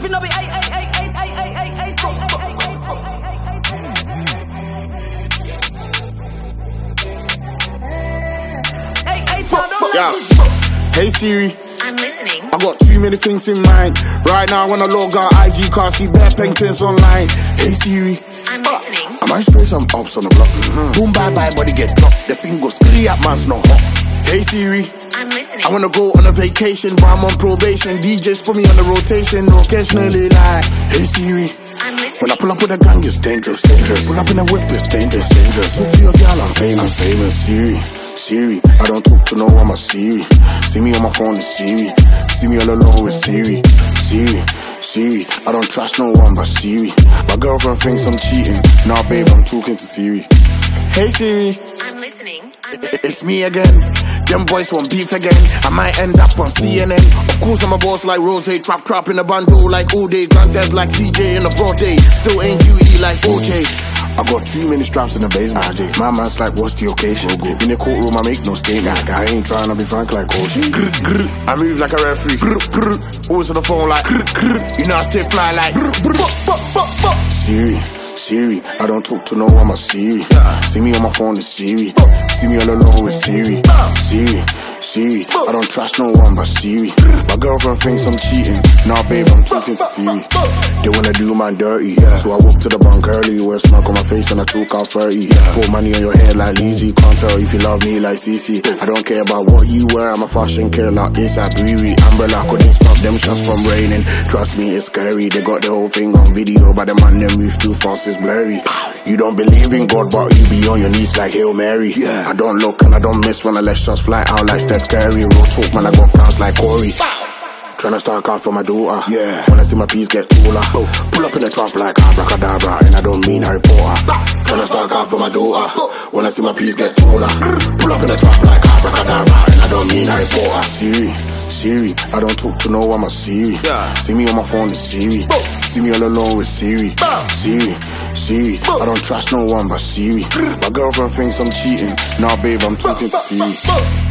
Griffin, I'll be hey. Yeah. Hey Siri, I'm listening. I got too many things in mind. Right now I wanna log out IG, can't see bare paintings online. Hey Siri, I'm listening. I might spray some ops on the block. Boom bye bye body get dropped. The thing goes scree up man's not hot. Hey Siri, I'm listening. I wanna go on a vacation, but I'm on probation. DJs put me on the rotation, occasionally like. Hey Siri, I'm listening. when I pull up with a gang, it's dangerous. Pull up in a whip, it's dangerous. Look for your girl, I'm famous. Siri, I don't talk to no one, I'm a Siri. See me on my phone, it's Siri. See me all alone with Siri. Siri, I don't trust no one but Siri. My girlfriend thinks I'm cheating. Nah, babe, I'm talking to Siri. Hey Siri, I'm listening. it's me again. Them boys want beef again. I might end up on CNN. Of course I'm a boss like Rose, trap in a bando like all day. Granddad like CJ in a broad day. Still ain't QE like OJ. I got too many straps in the basement. My man's like, what's the occasion? In the courtroom, I make no statement. I ain't trying to be frank like Ocean. I move like a referee. Always on the phone like, you know I stay fly like. Siri, I don't talk to no one, I'm a Siri. See me on my phone, it's Siri. See me all alone with Siri. Siri, I don't trust no one but Siri. My girlfriend thinks I'm cheating. Nah, babe, I'm talking to Siri. They wanna do man dirty, so I walk to the bank early. Wear smoke on my face and I talk out 30. Put money on your head like Lizzy. Can't tell if you love me like CC. I don't care about what you wear, I'm a fashion killer. ASAP Riri, umbrella couldn't stop them shots from raining. Trust me, it's scary. They got the whole thing on video, but the man they move too fast, it's blurry. You don't believe in God, but you be on your knees like Hail Mary. I don't look and I don't miss when I let shots fly out like Steph Curry. Real talk, man, I got pounds like Corey. Tryna start out for my daughter. When I see my piece get taller. Pull up in the trap like abracadabra, and I don't mean Harry Potter. Tryna start out for my daughter. When I see my piece get taller. Pull up in the trap like abracadabra, and I don't mean Harry Potter. Siri, I don't talk to no one, I'm a Siri. See me on my phone, it's Siri. See me all alone with Siri. Siri, I don't trust no one but Siri. My girlfriend thinks I'm cheating. Nah, babe, I'm talking to Siri.